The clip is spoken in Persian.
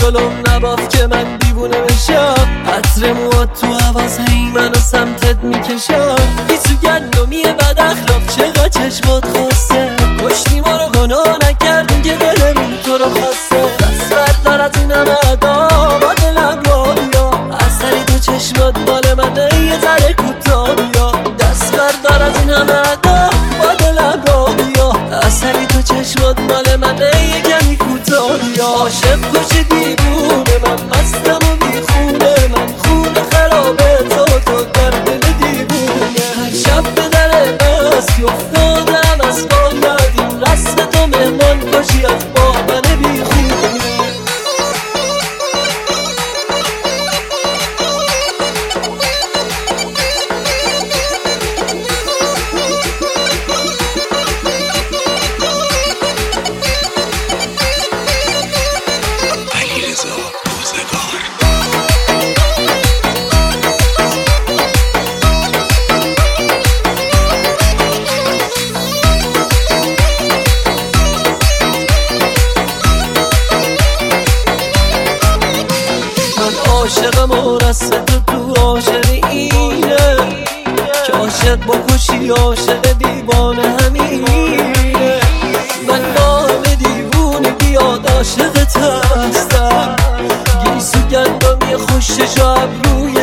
جلوم نباف که من دیوونه بشم. عطر موات تو حواس هی منو سمتت میکشم. بی تو گندمیه بد اخلاق چقدر چشمات خواسته. کشتی ما رو گناه نکردیم که دلمون تو رو خواسته. دست بردار از این همه ادا با دلم را بیا. اثری تو چشمات مال منه یه ذره کوتاه بیا. دست بردار از این همه ادا با دلم را بیا. اثری تو چشمات مال منه یه کمی کوتاه بیا. عاشق کش دیوونه من مستم و بیخونه. من خونه خرابه تو در دل دیوونه. هر شب به در مستی افتادم از باید. رسم تو مهمان کشی از با من بیخونه. عاشقم و رسم تو عاشق اینه که عاشق بکشی عاشق دیوانه همینه. من نام دیوونه بیاد عاشقت هستم. گیسو گندمی خوش شب روی